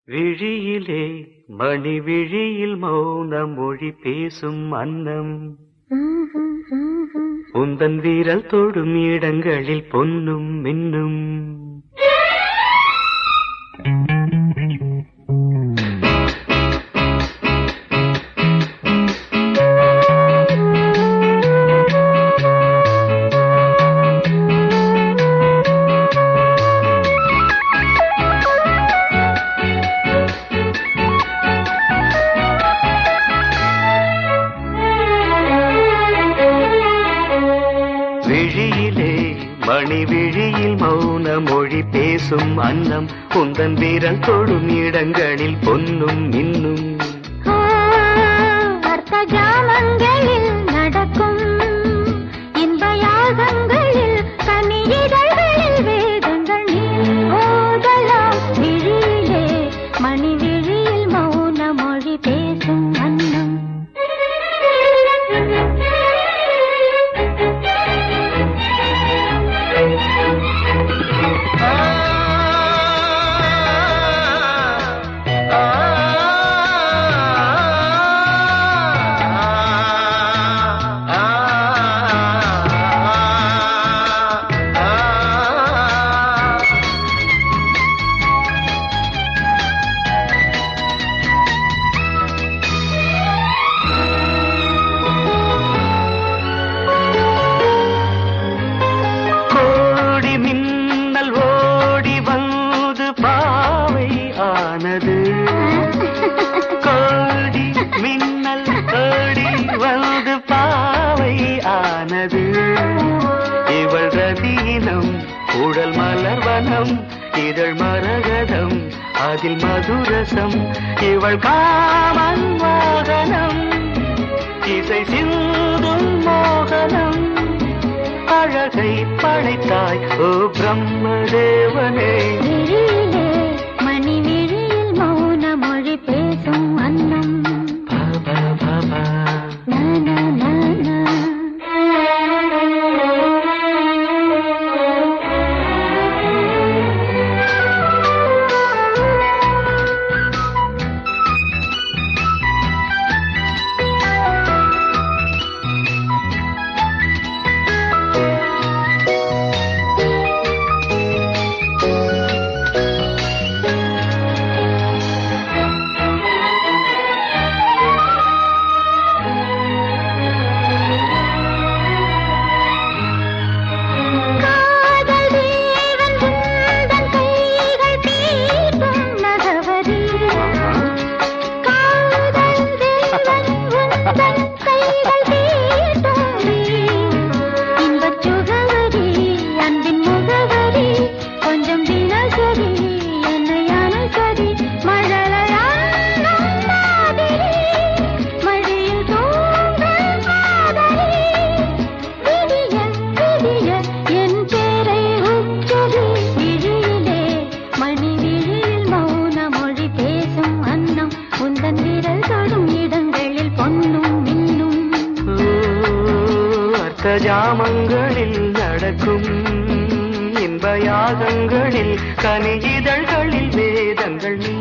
விழியிலே மணி விழியில் மௌன மொழி பேசும் அன்னம் உந்தன் வீரல் தொடும் இடங்களில் பொன்னும் மின்னும். விழியிலே மணி விழியில் மௌன மொழி பேசும் அன்னம் உந்தன் வீரல் தொடும் இடங்களில் பொன்னும் மின்னும். அர்த்த ஜாமங்களில் நடக்கும் இன்ப யாகங்களில் கனியிதழ்களில் வேதங்கள் நீ ஓதலாம். விழியிலே மணி விழியில் மௌன மொழி பேசும் அன்னம். கோடி மின்னல் ஓடி வந்து பாவை ஆனது. இவள் ரதீனம் உடல் மலர்வனம் இதழ் மரகதம் அதில் மதுரசம். இவள் காமன் வாகனம் இசை சிந்தும் மோகனம். அழகை படைத்தாய் ஓ பிரம்மதேவனே. மணி விழியில் மௌன மொழி பேசும் அன்னம். ஜாமங்களில் நடக்கும் இன்ப யாகங்களில் கனியிதழ்களில் வேதங்கள் நீ